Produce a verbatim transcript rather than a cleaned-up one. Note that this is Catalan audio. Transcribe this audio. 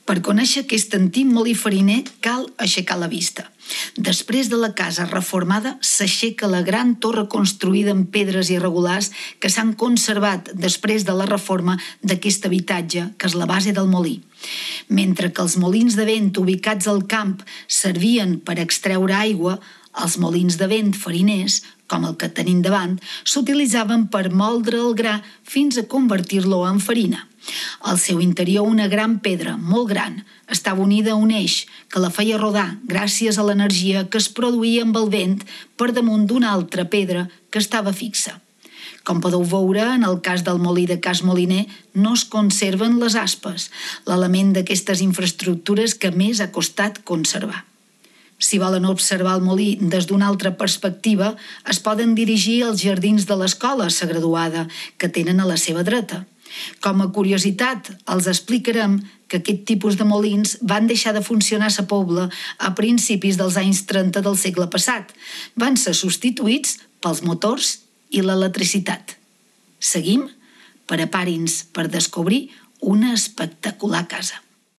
Per conèixer aquest antic molí fariner cal aixecar la vista. Després de la casa reformada s'aixeca la gran torre construïda en pedres irregulars que s'han conservat després de la reforma d'aquest habitatge, que és la base del molí. Mentre que els molins de vent ubicats al camp servien per extreure aigua, els molins de vent fariners, com el que tenim davant, s'utilitzaven per moldre el gra fins a convertir-lo en farina. Al seu interior una gran pedra, molt gran, estava unida a un eix que la feia rodar gràcies a l'energia que es produïa amb el vent per damunt d'una altra pedra que estava fixa. Com podeu veure, en el cas del molí de Cas Moliner no es conserven les aspes, l'element d'aquestes infraestructures que més ha costat conservar. Si volen observar el molí des d'una altra perspectiva, es poden dirigir als jardins de l'escola La Graduada, que tenen a la seva dreta. Com a curiositat, els explicarem que aquest tipus de molins van deixar de funcionar a la Pobla a principis dels anys trenta del segle passat. Van ser substituïts pels motors i l'electricitat. Seguim? Preparin-se per descobrir una espectacular casa.